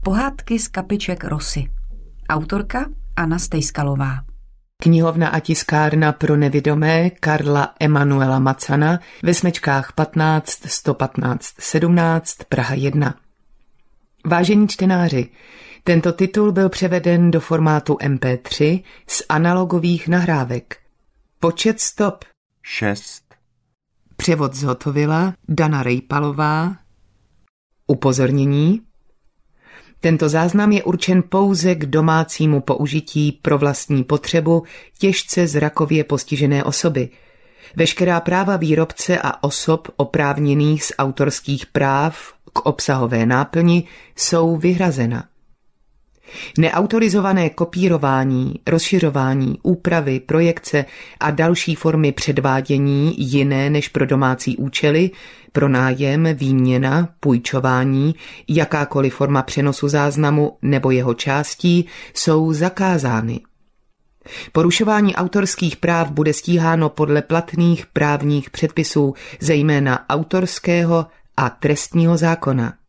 Pohádky z kapiček Rosy. Autorka Anna Stejskalová. Knihovna a tiskárna pro nevidomé Karla Emanuela Macana ve smečkách 15 115 17 Praha 1. Vážení čtenáři, tento titul byl převeden do formátu MP3 z analogových nahrávek. Počet stop 6. Převod zhotovila Dana Rejpalová. Upozornění: tento záznam je určen pouze k domácímu použití pro vlastní potřebu těžce zrakově postižené osoby. Veškerá práva výrobce a osob oprávněných z autorských práv k obsahové náplni jsou vyhrazena. Neautorizované kopírování, rozšiřování, úpravy, projekce a další formy předvádění jiné než pro domácí účely, pronájem, výměna, půjčování, jakákoliv forma přenosu záznamu nebo jeho částí jsou zakázány. Porušování autorských práv bude stíháno podle platných právních předpisů, zejména autorského a trestního zákona.